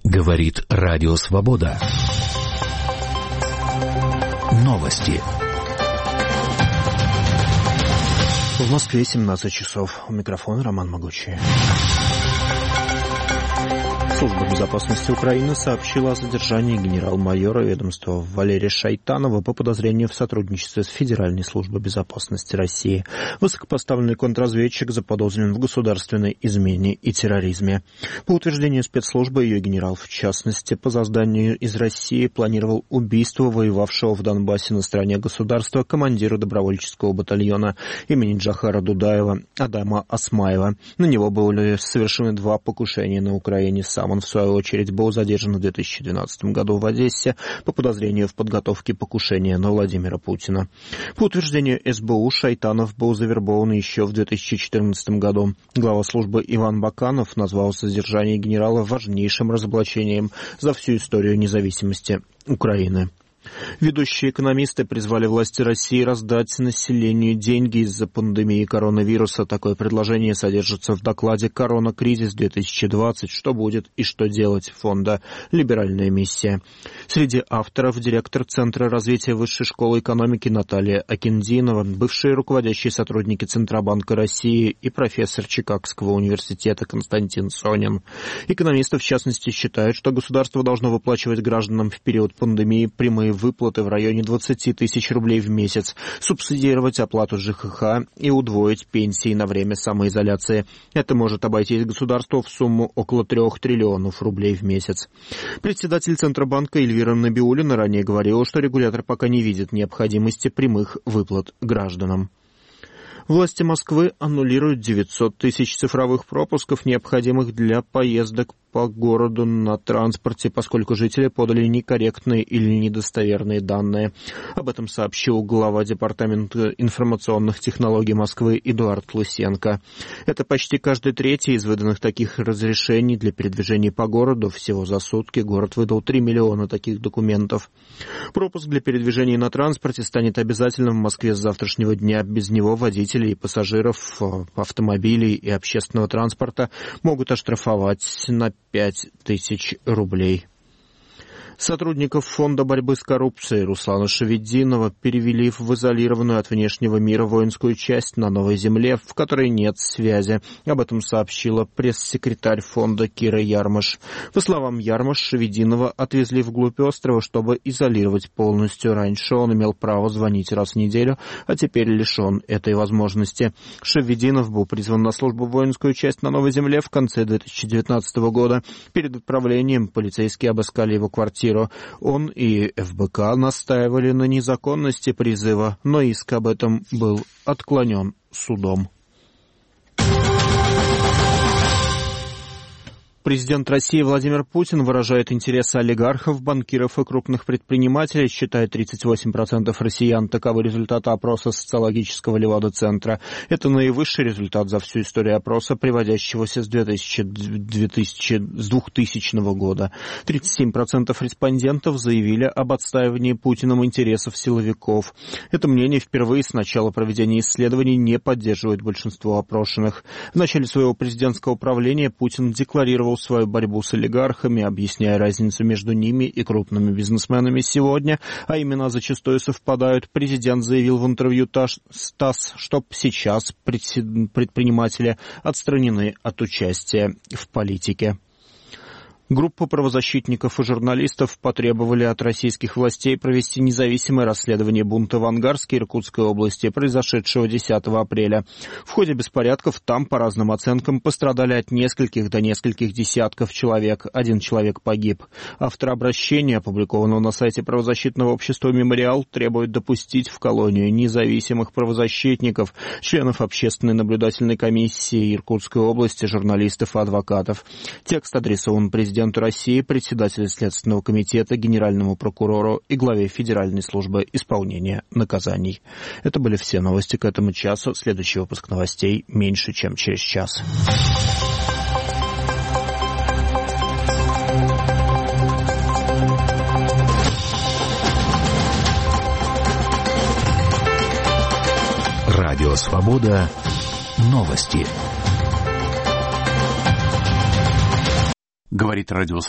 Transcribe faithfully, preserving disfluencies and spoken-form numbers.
Говорит Радио Свобода. Новости. В Москве семнадцать часов. У микрофона Роман Могучий. Служба безопасности Украины сообщила о задержании генерал-майора ведомства Валерия Шайтанова по подозрению в сотрудничестве с Федеральной службой безопасности России. Высокопоставленный контрразведчик заподозрен в государственной измене и терроризме. По утверждению спецслужбы, ее генерал, в частности, по созданию из России планировал убийство воевавшего в Донбассе на стороне государства командира добровольческого батальона имени Джохара Дудаева Адама Осмаева. На него были совершены два покушения на Украине. Сам он, в свою очередь, был задержан в две тысячи двенадцатом году в Одессе по подозрению в подготовке покушения на Владимира Путина. По утверждению эс бэ у, Шайтанов был завербован еще в две тысячи четырнадцатом году. Глава службы Иван Баканов назвал задержание генерала важнейшим разоблачением за всю историю независимости Украины. Ведущие экономисты призвали власти России раздать населению деньги из-за пандемии коронавируса. Такое предложение содержится в докладе «Корона-кризис-две тысячи двадцать. Что будет и что делать» фонда «Либеральная миссия». Среди авторов директор Центра развития Высшей школы экономики Наталья Акиндинова, бывшие руководящие сотрудники Центробанка России и профессор Чикагского университета Константин Сонин. Экономисты, в частности, считают, что государство должно выплачивать гражданам в период пандемии прямые выплаты в районе двадцать тысяч рублей в месяц, субсидировать оплату жэ ха ха и удвоить пенсии на время самоизоляции. Это может обойтись государству в сумму около трех триллионов рублей в месяц. Председатель Центробанка Эльвира Набиуллина ранее говорила, что регулятор пока не видит необходимости прямых выплат гражданам. Власти Москвы аннулируют девятьсот тысяч цифровых пропусков, необходимых для поездок по городу на транспорте, поскольку жители подали некорректные или недостоверные данные. Об этом сообщил глава Департамента информационных технологий Москвы Эдуард Лысенко. Это почти каждый третий из выданных таких разрешений для передвижения по городу. Всего за сутки город выдал три миллиона таких документов. Пропуск для передвижения на транспорте станет обязательным в Москве с завтрашнего дня. Без него водителей и пассажиров автомобилей и общественного транспорта могут оштрафовать на пять тысяч рублей. Сотрудников Фонда борьбы с коррупцией Руслана Шевединова перевели в изолированную от внешнего мира воинскую часть на Новой Земле, в которой нет связи. Об этом сообщила пресс-секретарь фонда Кира Ярмаш. По словам Ярмаш, Шевединова отвезли вглубь острова, чтобы изолировать полностью. Раньше он имел право звонить раз в неделю, а теперь лишен этой возможности. Шевединов был призван на службу в воинскую часть на Новой Земле в конце две тысячи девятнадцатого года. Перед отправлением полицейские обыскали его квартиру. Он и эф бэ ка настаивали на незаконности призыва, но иск об этом был отклонен судом. Президент России Владимир Путин выражает интересы олигархов, банкиров и крупных предпринимателей, считает тридцать восемь процентов россиян. Таковы результаты опроса социологического Левада-центра. Это наивысший результат за всю историю опроса, приводящегося с двухтысячного года. тридцать семь процентов респондентов заявили об отстаивании Путиным интересов силовиков. Это мнение впервые с начала проведения исследований не поддерживает большинство опрошенных. В начале своего президентского правления Путин декларировал свою борьбу с олигархами, объясняя разницу между ними и крупными бизнесменами сегодня, а имена зачастую совпадают. Президент заявил в интервью ТАСС, что сейчас предприниматели отстранены от участия в политике. Группа правозащитников и журналистов потребовали от российских властей провести независимое расследование бунта в Ангарске Иркутской области, произошедшего десятого апреля. В ходе беспорядков там, по разным оценкам, пострадали от нескольких до нескольких десятков человек. Один человек погиб. Автор обращения, опубликованного на сайте правозащитного общества «Мемориал», требует допустить в колонию независимых правозащитников, членов общественной наблюдательной комиссии Иркутской области, журналистов и адвокатов. Текст адресован президенту России, председателю Следственного комитета, генеральному прокурору и главе Федеральной службы исполнения наказаний. Это были все новости к этому часу. Следующий выпуск новостей меньше, чем через час. Радио Свобода. Новости. Говорит радио